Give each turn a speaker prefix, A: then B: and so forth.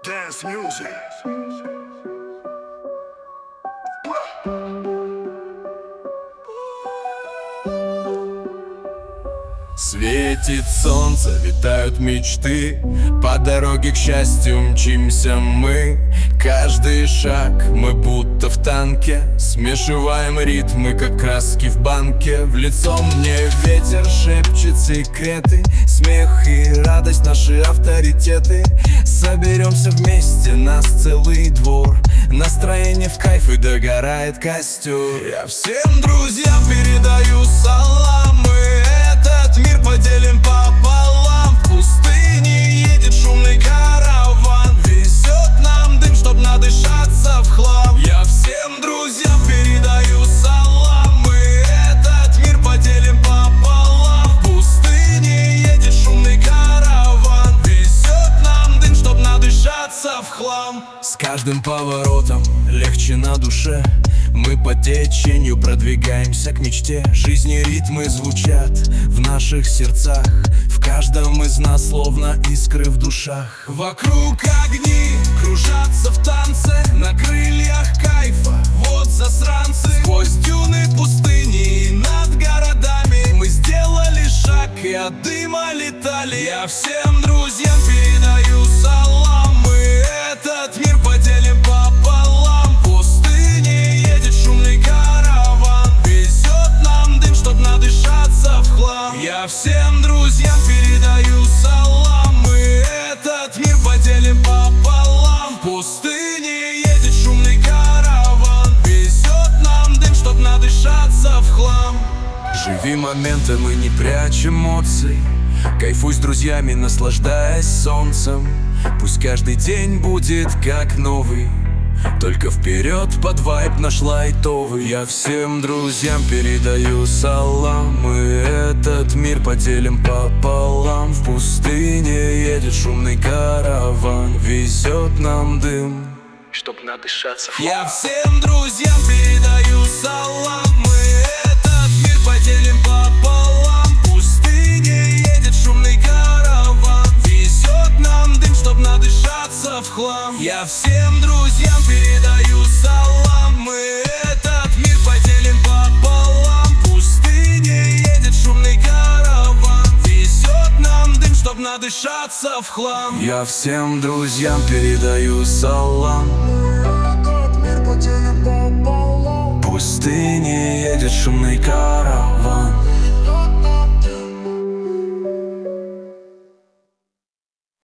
A: Dance music.
B: Светит солнце, витают мечты. По дороге к счастью мчимся мы. Каждый шаг мы будто в танке. Смешиваем ритмы, как краски в банке. В лицо мне ветер шепчет секреты. Смех и радость наши авторитеты. Соберемся вместе, нас целый двор. Настроение в кайф и догорает костер. Я всем друзьям передаю салам. Этот мир поделим пополам. В пустыне едет шумный караван. Везет нам дым, чтоб надышаться в хлам. Я всем друзьям передаю салам. Мы этот мир поделим пополам. В пустыне едет шумный караван. Везет нам дым, чтоб надышаться в хлам. С каждым поворотом легче на душе. Мы по течению продвигаемся к мечте. Жизни ритмы звучат в наших сердцах. В каждом из нас словно искры в душах. Вокруг огни кружатся в танце. На крыльях кайфа, вот засранцы. Сквозь дюны пустыни и над городами мы сделали шаг и от дыма летали. Я всем друзьям передаю салам. Мы этот мир поделим пополам. В пустыне едет шумный караван. Везет нам дым, чтоб надышаться в хлам. Я всем друзьям передаю салам. Мы этот мир поделим пополам. В пустыне едет шумный караван. Везет нам дым, чтоб надышаться в хлам. Живи моментом и не прячь эмоций. Кайфуй с друзьями, наслаждаясь солнцем. Пусть каждый день будет как новый. Только вперед под вайб наш лайтовый. Я всем друзьям передаю салам. Мы этот мир поделим пополам. В пустыне едет шумный караван. Везет нам дым, чтоб надышаться в хлам. Я всем друзьям передаю салам. Мы этот мир поделим пополам. В пустыне едет шумный караван. Везет нам дым, чтоб надышаться в хлам. Я всем друзьям передаю салам. Мы этот мир поделим пополам. В пустыне едет шумный караван. Везет нам дым, чтоб надышаться в хлам. Я всем друзьям передаю салам. В пустыне едет шумный караван.